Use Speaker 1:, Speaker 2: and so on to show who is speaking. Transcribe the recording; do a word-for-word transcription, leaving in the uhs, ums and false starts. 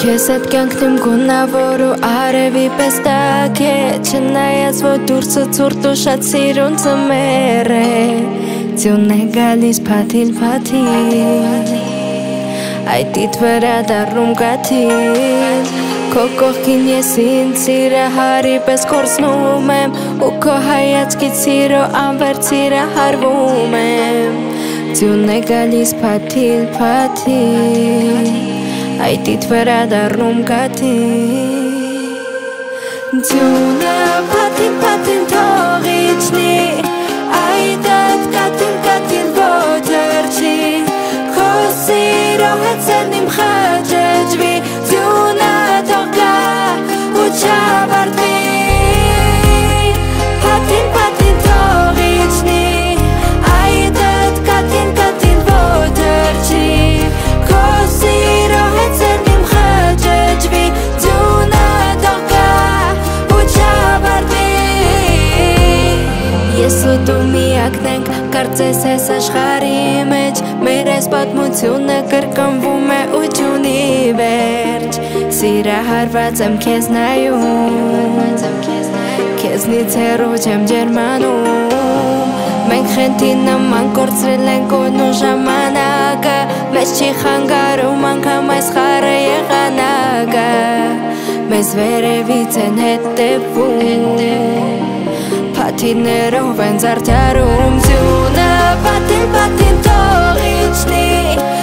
Speaker 1: Քեսեդ կյանքն գունա որու արևի պես տակ է Չնայած որ դուրսը ցուրտ ու շատ սիրուն ծմեր է Ձյուն է գալիս փաթիլ փաթիլ Այդ վրա դառնում կաթիլ Քո կողքին ես ինձ սիրահարի պես կորցնում եմ Ու քո հայացքից սիրո անվերջ սիրահարվում եմ Ձյուն է գալիս փաթիլ փաթիլ Այդ վրա դառնում կաթիլ Ձյունը փաթիլ փաթիլ թող իջնի Այդ այդ կաթիլ կաթիլ ոտրջի Քո սիրո հետ սերն իմ խաչեջվի Ձյունը թող գա ու չավարտվի Փաթիլ փաթիլ թող իջնի Այդ այդ կաթիլ կաթիլ ոտրջի Քո սիրո հետ սերն իմ խաչեջվի Ձյունը թող գա ու չավարտվի Ես ու դու միակն ենք, կարծես ես աշխարհի մեջ Մեր այս պատմությունը կրկնվում է ու չունի վերջ Սիրահարված եմ քեզ նայում Քեզնից հեռու չեմ ջերմանում Մենք խենթի նման կորցրել ենք օդն ու ժամանակը Մեզ չի խանգարում անգամ այս խառը եղանակը Մեզ վերևից են հետևում Փաթիլներով են զարդարում Ձյունը փաթիլ փաթիլ թող իջնի